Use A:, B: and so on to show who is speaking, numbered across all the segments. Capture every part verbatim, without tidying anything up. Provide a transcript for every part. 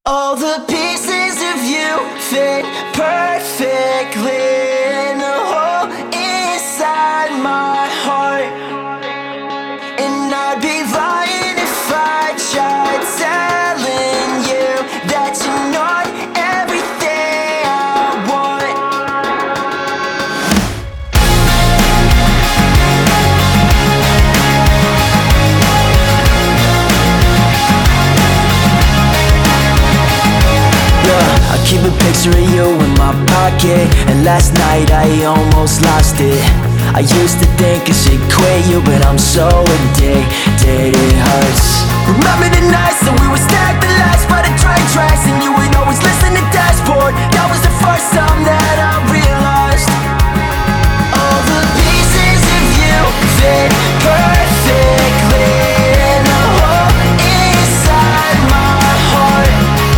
A: All the pieces of you fit perfectly in the hole inside my heart. And I'd be lying if I tried telling you that you're not everything I want. Yeah, I keep a picture of you in my pocket, and last night I almost lost it. I used to think I should quit you, but I'm so addicted, it hurts. Remember the nights that we would stack the lights by the train tracks, and you would always listen to Dashboard. That was the first time that I realized all the pieces of you fit perfectly in the hole inside my heart.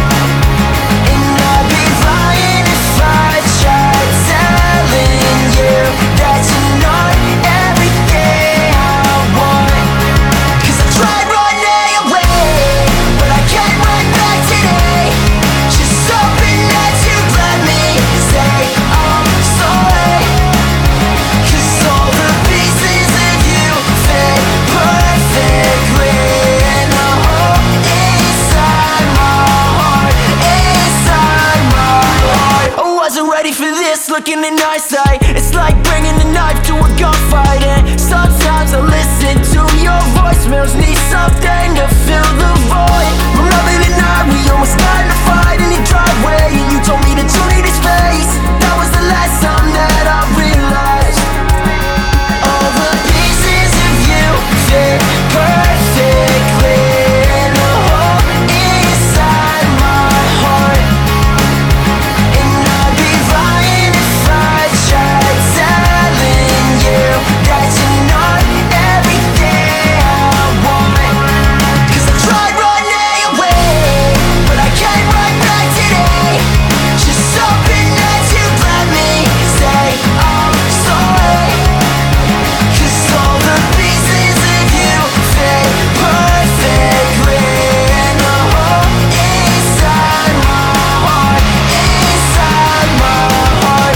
A: And I'd be lying if I tried telling you that you're not everything I want. Cause I tried running away, but I can't run back today. Just hoping that you'd let me say I'm sorry. Cause all the pieces of you fit perfectly in the hole inside my heart, inside my heart. I wasn't ready for this, looking in hindsight. It's like bringing a knife to a gunfight, and sometimes I listen to your voicemails, need something to fill the void. Remember the night we almost got in a fight in your driveway, and you told me that you needed space. That was the last time that I realized all the pieces of you fit perfectly in the hole inside my heart. And I'd be lying if I tried telling you that you're not everything I want. Cause I tried running away, but I can't run back today. Just hoping that you'd let me say I'm sorry. Cause all the pieces of you fit perfectly in the hole inside my heart, inside my heart.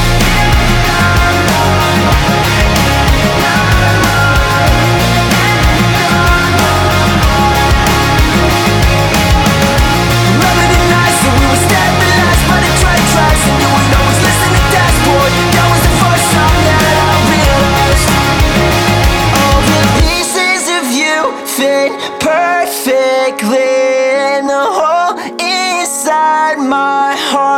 A: Remember the nights that we would stack the lights by the train tracks, and you would always listen to Dashboard. That was the first time that I realized all the pieces of you fit perfectly in the hole inside my heart.